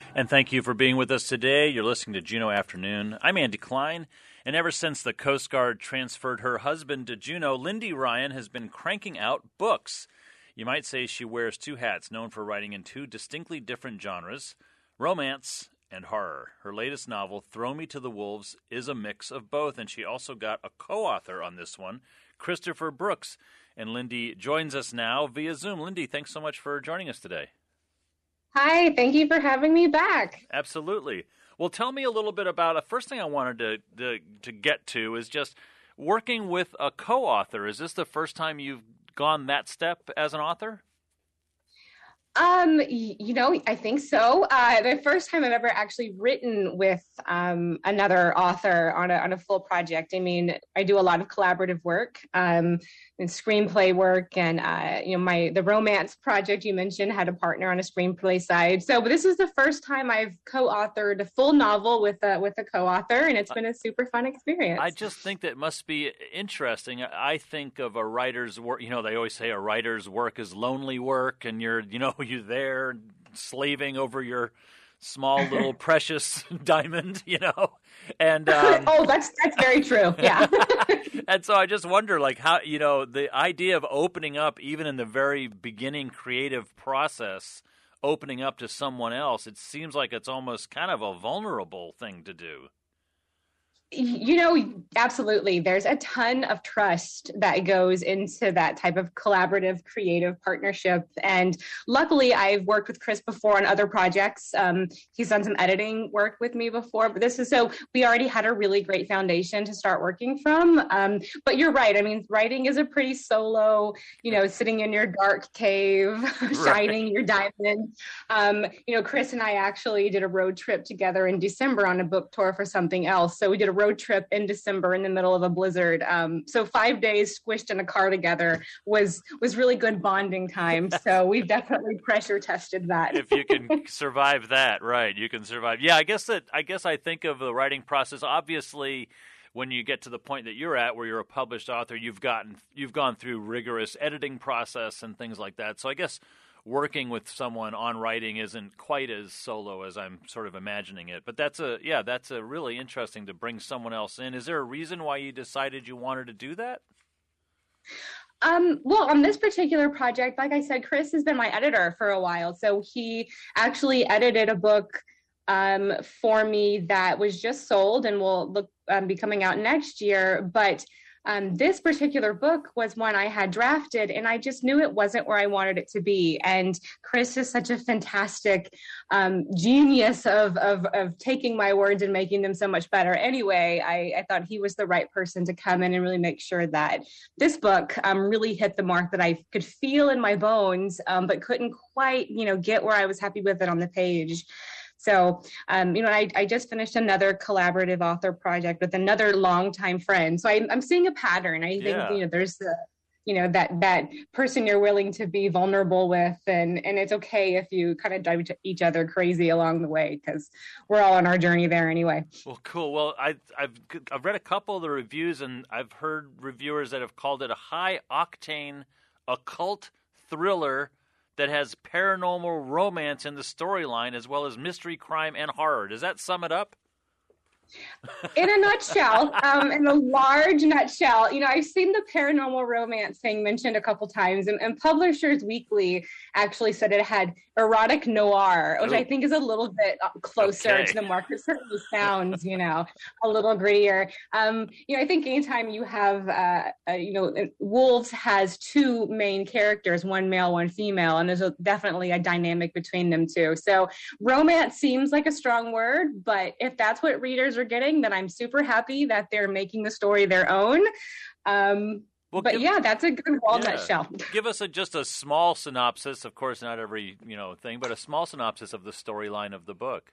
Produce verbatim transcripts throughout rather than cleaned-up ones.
And thank you for being with us today. You're listening to Juneau Afternoon. I'm Andy Klein, and ever since the Coast Guard transferred her husband to Juneau, Lindy Ryan has been cranking out books. You might say she wears two hats, known for writing in two distinctly different genres, romance and horror. Her latest novel, Throw Me to the Wolves, is a mix of both, and she also got a co-author on this one, Christopher Brooks. And Lindy joins us now via Zoom. Lindy, thanks so much for joining us today. Hi, thank you for having me back. Absolutely. Well, tell me a little bit about, the first thing I wanted to, to, to get to is just working with a co-author. Is this the first time you've gone that step as an author? Um, you know, I think so. Uh, the first time I've ever actually written with um, another author on a on a full project. I mean, I do a lot of collaborative work, um, and screenplay work, and uh, you know, my the romance project you mentioned had a partner on a screenplay side. So this is the first time I've co-authored a full novel with a with a co-author, and it's been a super fun experience. I just think that must be interesting. I think of a writer's work. You know, they always say a writer's work is lonely work, and you're, you know, you're there slaving over your small little precious diamond, you know, and um, oh, that's that's very true. Yeah. And so I just wonder, like, how, you know, the idea of opening up, even in the very beginning creative process, opening up to someone else, it seems like it's almost kind of a vulnerable thing to do. You know, absolutely. There's a ton of trust that goes into that type of collaborative, creative partnership. And luckily, I've worked with Chris before on other projects. Um, he's done some editing work with me before, but this is so we already had a really great foundation to start working from. Um, but you're right. I mean, writing is a pretty solo, you know, sitting in your dark cave, shining right. your diamond. Um, you know, Chris and I actually did a road trip together in December on a book tour for something else. So we did a road trip in December in the middle of a blizzard. Um, so five days squished in a car together was was really good bonding time. So we've definitely pressure tested that. If you can survive that, right, you can survive. Yeah, I guess that I guess I think of the writing process. Obviously, when you get to the point that you're at, where you're a published author, you've gotten you've gone through rigorous editing process and things like that. So I guess working with someone on writing isn't quite as solo as I'm sort of imagining it. But that's a, yeah, that's a really interesting to bring someone else in. Is there a reason why you decided you wanted to do that? Um, well, on this particular project, like I said, Chris has been my editor for a while. So he actually edited a book um, for me that was just sold and will look um, be coming out next year. But Um, this particular book was one I had drafted, and I just knew it wasn't where I wanted it to be. And Chris is such a fantastic um, genius of, of of taking my words and making them so much better. Anyway, I, I thought he was the right person to come in and really make sure that this book um, really hit the mark that I could feel in my bones, um, but couldn't quite, you know, get where I was happy with it on the page. So, um, you know, I, I just finished another collaborative author project with another longtime friend. So I, I'm seeing a pattern. I think, yeah. you know, there's the, you know, that that person you're willing to be vulnerable with. And, and it's okay if you kind of drive each other crazy along the way, because we're all on our journey there anyway. Well, cool. Well, I, I've I've read a couple of the reviews, and I've heard reviewers that have called it a high-octane occult thriller that has paranormal romance in the storyline, as well as mystery, crime, and horror. Does that sum it up? In a nutshell, um, in a large nutshell, you know, I've seen the paranormal romance thing mentioned a couple times, and, and Publishers Weekly actually said it had erotic noir, which Ooh. I think is a little bit closer okay. to the mark. It certainly sounds, you know, a little grittier. Um, you know, I think anytime you have, uh, uh, you know, Wolves has two main characters, one male, one female, and there's a, definitely a dynamic between them too. So romance seems like a strong word, but if that's what readers are getting, then I'm super happy that they're making the story their own. Um, well, but give, yeah, that's a good wall yeah. nutshell. Give us a, just a small synopsis. Of course, not every you know thing, but a small synopsis of the storyline of the book.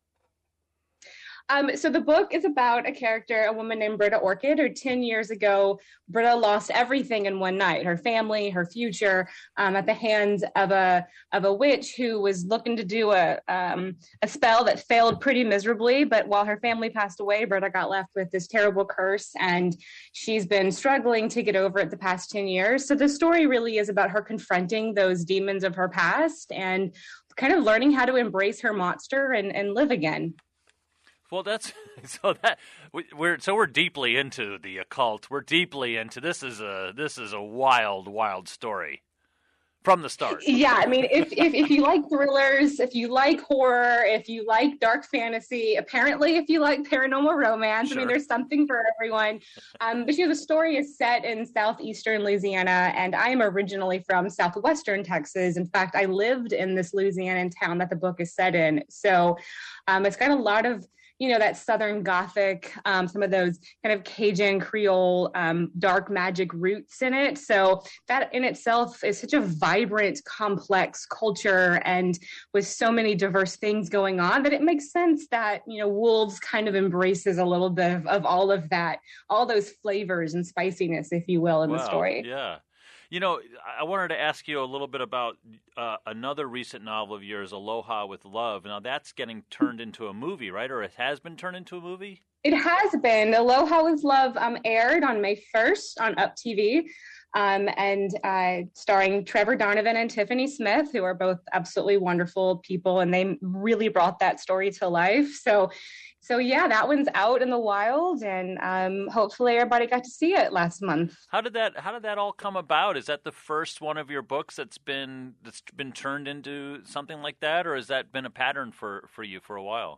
Um, so the book is about a character, a woman named Britta Orchid, who ten years ago, Britta lost everything in one night, her family, her future, um, at the hands of a of a witch who was looking to do a um, a spell that failed pretty miserably. But while her family passed away, Britta got left with this terrible curse, and she's been struggling to get over it the past ten years. So the story really is about her confronting those demons of her past and kind of learning how to embrace her monster and, and live again. Well, that's so that we, we're so we're deeply into the occult. We're deeply into this is a this is a wild, wild story from the start. Yeah, I mean, if, if if you like thrillers, if you like horror, if you like dark fantasy, apparently if you like paranormal romance, sure. I mean, there's something for everyone. Um, but you know, the story is set in southeastern Louisiana, and I am originally from southwestern Texas. In fact, I lived in this Louisianan town that the book is set in. So um, it's got a lot of, you know, that Southern Gothic, um, some of those kind of Cajun Creole, um, dark magic roots in it. So that in itself is such a vibrant, complex culture, and with so many diverse things going on, that it makes sense that, you know, Wolves kind of embraces a little bit of, of all of that, all those flavors and spiciness, if you will, in wow, the story. Yeah. You know, I wanted to ask you a little bit about uh, another recent novel of yours, Aloha with Love. Now, that's getting turned into a movie, right? Or it has been turned into a movie? It has been. Aloha with Love um, aired on May first on Up T V, um, and uh, starring Trevor Donovan and Tiffany Smith, who are both absolutely wonderful people, and they really brought that story to life. So, So yeah, that one's out in the wild, and um, hopefully everybody got to see it last month. How did that How did that all come about? Is that the first one of your books that's been that's been turned into something like that, or has that been a pattern for, for you for a while?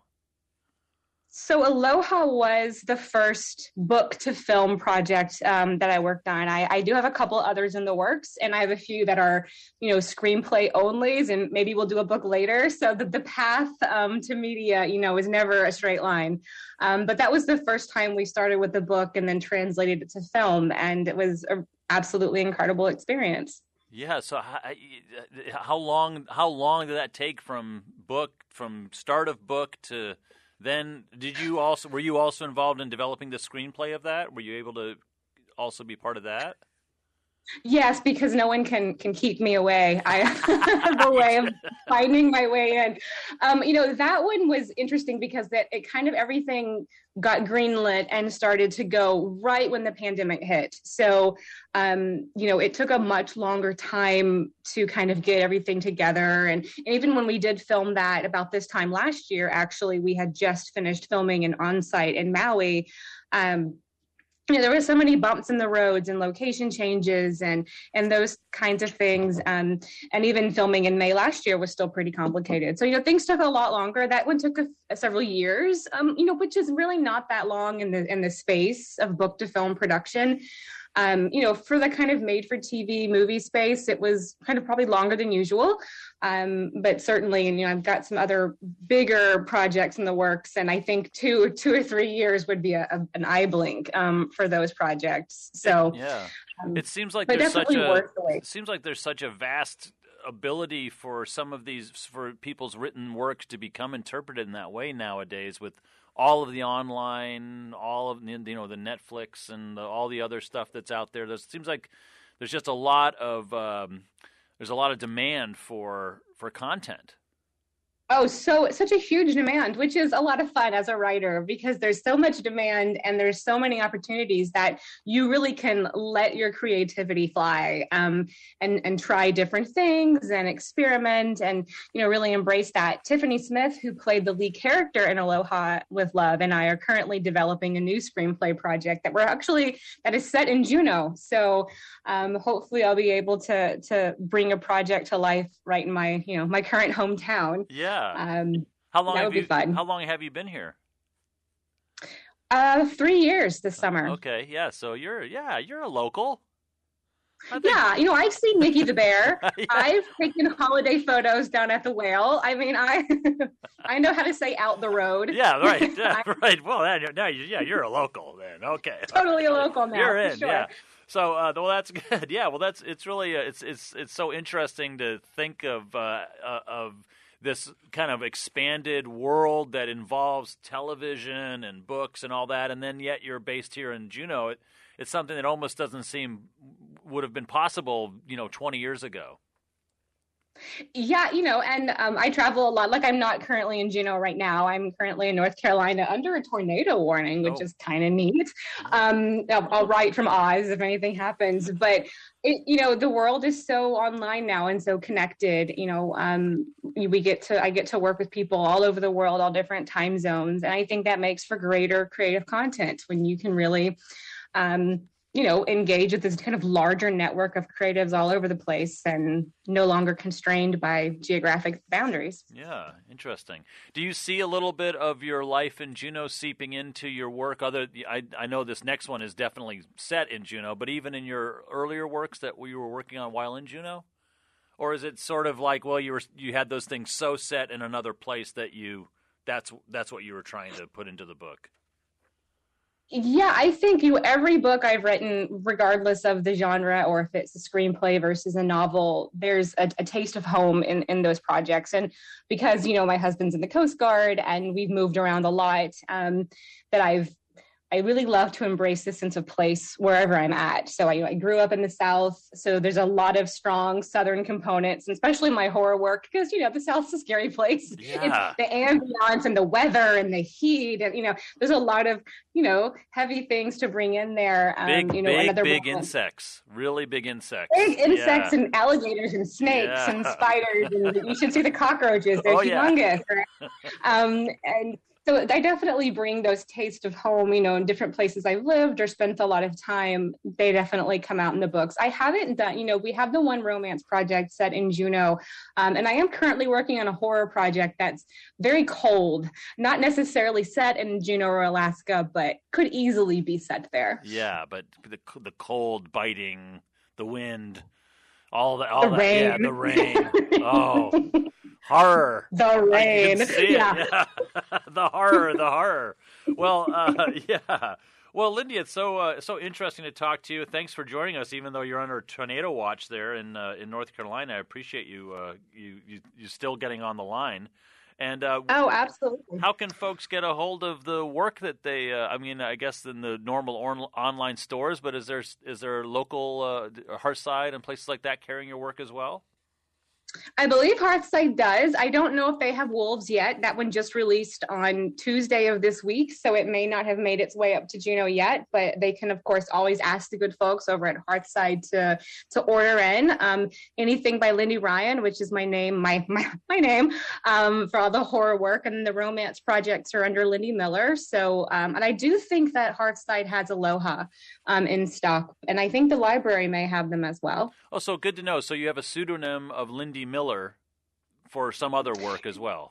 So Aloha was the first book to film project um, that I worked on. I, I do have a couple others in the works, and I have a few that are, you know, screenplay onlys, and maybe we'll do a book later. So the, the path um, to media, you know, is never a straight line. Um, but that was the first time we started with the book and then translated it to film, and it was an absolutely incredible experience. Yeah. So how, how long how long did that take from book from start of book to then? Did you also were you also involved in developing the screenplay of that? Were you able to also be part of that? Yes, because no one can can keep me away. I have a way of finding my way in. Um, you know, that one was interesting because that it kind of everything got greenlit and started to go right when the pandemic hit. So, um, you know, it took a much longer time to kind of get everything together. And, and even when we did film that about this time last year, actually, we had just finished filming an on-site in Maui. Um, You know, there were so many bumps in the roads and location changes and and those kinds of things. Um, and even filming in May last year was still pretty complicated. So, you know, things took a lot longer. That one took a, a several years, um, you know, which is really not that long in the in the space of book to film production. Um, you know, for the kind of made for T V movie space, it was kind of probably longer than usual. Um, but certainly, and, you know, I've got some other bigger projects in the works, and I think two, two or three years would be a, a, an eye blink um, for those projects. So, it, yeah, um, it seems like there's such a the it seems like there's such a vast ability for some of these for people's written work to become interpreted in that way nowadays with all of the online, all of you know the Netflix and the, all the other stuff that's out there. It seems like there's just a lot of um, there's a lot of demand for for content. Oh, so such a huge demand, which is a lot of fun as a writer because there's so much demand and there's so many opportunities that you really can let your creativity fly um, and, and try different things and experiment and, you know, really embrace that. Tiffany Smith, who played the lead character in Aloha with Love, and I are currently developing a new screenplay project that we're actually, that is set in Juneau. So um, hopefully I'll be able to, to bring a project to life right in my, you know, my current hometown. Yeah. Um, how long that have would be you? fun. How long have you been here? Uh, three years this summer. Okay, yeah. So you're, yeah, you're a local. Think... Yeah, you know, I've seen Mickey the Bear. yeah. I've taken holiday photos down at the Whale. I mean, I, I know how to say out the road. Yeah, right, yeah, right. Well, now, yeah, you're a local then. Okay, totally a local now. You're in, sure. yeah. So, uh, well, that's good. Yeah, well, that's it's really uh, it's it's it's so interesting to think of uh, uh, of. this kind of expanded world that involves television and books and all that, and then yet you're based here in Juneau. It, it's something that almost doesn't seem would have been possible, you know, twenty years ago. Yeah, you know, and um, I travel a lot. Like I'm not currently in Juneau right now. I'm currently in North Carolina under a tornado warning, which Oh, is kind of neat. yeah. Um, I'll, I'll write from Oz if anything happens. But it, you know, the world is so online now and so connected. You know, um, we get to I get to work with people all over the world, all different time zones, and I think that makes for greater creative content when you can really um, you know, engage with this kind of larger network of creatives all over the place and no longer constrained by geographic boundaries. Yeah, interesting. Do you see a little bit of your life in Juneau seeping into your work? Other, I, I know this next one is definitely set in Juneau, but even in your earlier works that you were working on while in Juneau? Or is it sort of like, well, you were you had those things so set in another place that you that's that's what you were trying to put into the book? Yeah, I think you every book I've written, regardless of the genre or if it's a screenplay versus a novel, there's a, a taste of home in, in those projects. And because, you know, my husband's in the Coast Guard and we've moved around a lot, um, that I've I really love to embrace this sense of place wherever I'm at. So I, I grew up in the South, so there's a lot of strong Southern components, and especially my horror work, because, you know, the South's a scary place. Yeah. It's the ambiance and the weather and the heat, and, you know, there's a lot of, you know, heavy things to bring in there. Um, Big, you know, big, another big one. insects. Really big insects. Big insects Yeah. and alligators and snakes Yeah. and spiders, and you should see the cockroaches. They're Oh, yeah. humongous. Right? Um, and so I definitely bring those tastes of home, you know, in different places I've lived or spent a lot of time. They definitely come out in the books. I haven't done, you know, we have the one romance project set in Juneau, um, and I am currently working on a horror project that's very cold, not necessarily set in Juneau or Alaska, but could easily be set there. Yeah, but the the cold biting, the wind, all the all The that, rain. yeah, the rain. Oh, horror. The I rain. can see Yeah. it. Yeah. the horror, the horror. Well, uh, yeah. Well, Lindy, it's so uh, so interesting to talk to you. Thanks for joining us, even though you're under tornado watch there in uh, in North Carolina. I appreciate you uh, you you you still getting on the line. And uh, Oh, absolutely. how can folks get a hold of the work that they? Uh, I mean, I guess in the normal on- online stores, but is there is there local uh, Hearthside and places like that carrying your work as well? I believe Hearthside does. I don't know if they have Wolves yet. That one just released on Tuesday of this week, so it may not have made its way up to Juneau yet, but they can, of course, always ask the good folks over at Hearthside to to order in. Um, anything by Lindy Ryan, which is my name, my my, my name, um, for all the horror work, and the romance projects are under Lindy Miller. So, um, and I do think that Hearthside has Aloha um, in stock, and I think the library may have them as well. Oh, so good to know. So you have a pseudonym of Lindy Miller for some other work as well.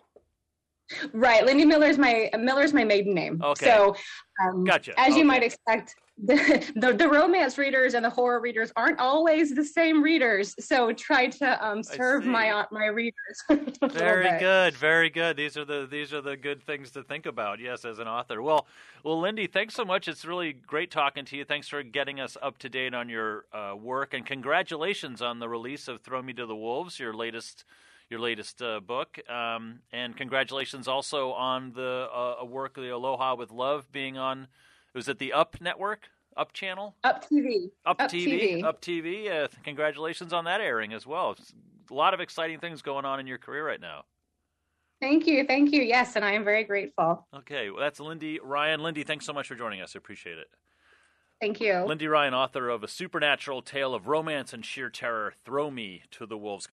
Right, Lindy Miller's my Miller's my maiden name. Okay. So, um, Gotcha. as Okay. you might expect, the, the the romance readers and the horror readers aren't always the same readers. So try to um, serve see. my uh, my readers. a little Very bit. good, very good. These are the these are the good things to think about. Yes, as an author. Well, well, Lindy, thanks so much. It's really great talking to you. Thanks for getting us up to date on your uh, work, and congratulations on the release of "Throw Me to the Wolves," your latest your latest uh, book. Um, and congratulations also on the uh, work, the Aloha with Love, being on. Was it the Up Network, Up Channel? Up T V. Up, Up T V, T V. Up T V. Uh, congratulations on that airing as well. It's a lot of exciting things going on in your career right now. Thank you, thank you. Yes, and I am very grateful. Okay, well, that's Lindy Ryan. Lindy, thanks so much for joining us. I appreciate it. Thank you. Lindy Ryan, author of A Supernatural Tale of Romance and Sheer Terror, Throw Me to the Wolves.